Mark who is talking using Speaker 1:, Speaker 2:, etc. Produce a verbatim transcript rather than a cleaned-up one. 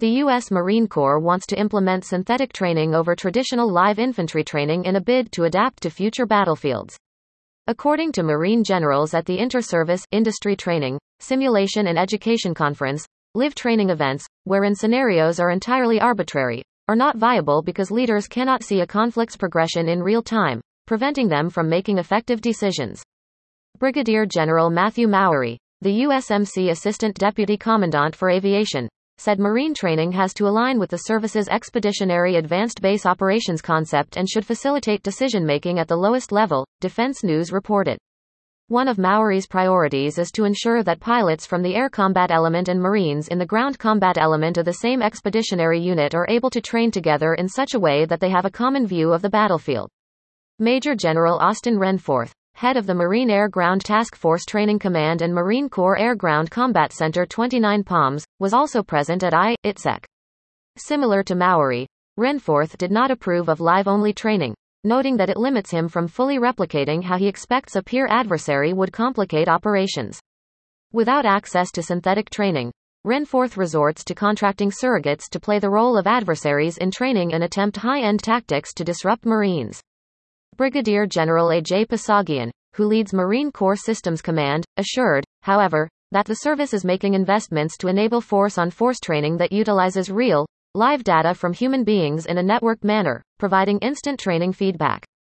Speaker 1: The U S Marine Corps wants to implement synthetic training over traditional live infantry training in a bid to adapt to future battlefields. According to Marine generals at the Inter-Service Industry Training, Simulation and Education Conference, live training events, wherein scenarios are entirely arbitrary, are not viable because leaders cannot see a conflict's progression in real time, preventing them from making effective decisions. Brigadier General Matthew Mowery, the U S M C Assistant Deputy Commandant for Aviation, said marine training has to align with the service's Expeditionary Advanced Base Operations concept and should facilitate decision-making at the lowest level, Defense News reported. One of Mowery's priorities is to ensure that pilots from the Air Combat Element and Marines in the Ground Combat Element of the same expeditionary unit are able to train together in such a way that they have a common view of the battlefield. Major General Austin Renforth, head of the Marine Air Ground Task Force Training Command and Marine Corps Air Ground Combat Center twenty-nine Palms, was also present at I T S E C. Similar to Mowery, Renforth did not approve of live-only training, noting that it limits him from fully replicating how he expects a peer adversary would complicate operations. Without access to synthetic training, Renforth resorts to contracting surrogates to play the role of adversaries in training and attempt high-end tactics to disrupt Marines. Brigadier General A J Pasagian, who leads Marine Corps Systems Command, assured, however, that the service is making investments to enable force-on-force training that utilizes real, live data from human beings in a networked manner, providing instant training feedback.